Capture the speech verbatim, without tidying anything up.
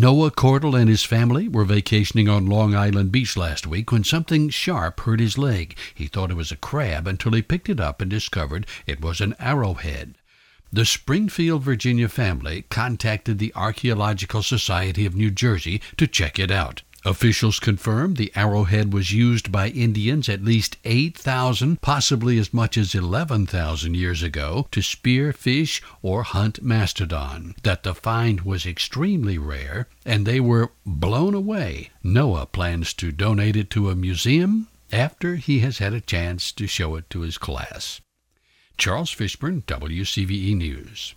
Noah Cordell and his family were vacationing on Long Island Beach last week when something sharp hurt his leg. He thought it was a crab until he picked it up and discovered it was an arrowhead. The Springfield, Virginia family contacted the Archaeological Society of New Jersey to check it out. Officials confirmed the arrowhead was used by Indians at least eight thousand, possibly as much as eleven thousand years ago, to spear fish or hunt mastodon, that the find was extremely rare, and they were blown away. Noah plans to donate it to a museum after he has had a chance to show it to his class. Charles Fishburne, W C V E News.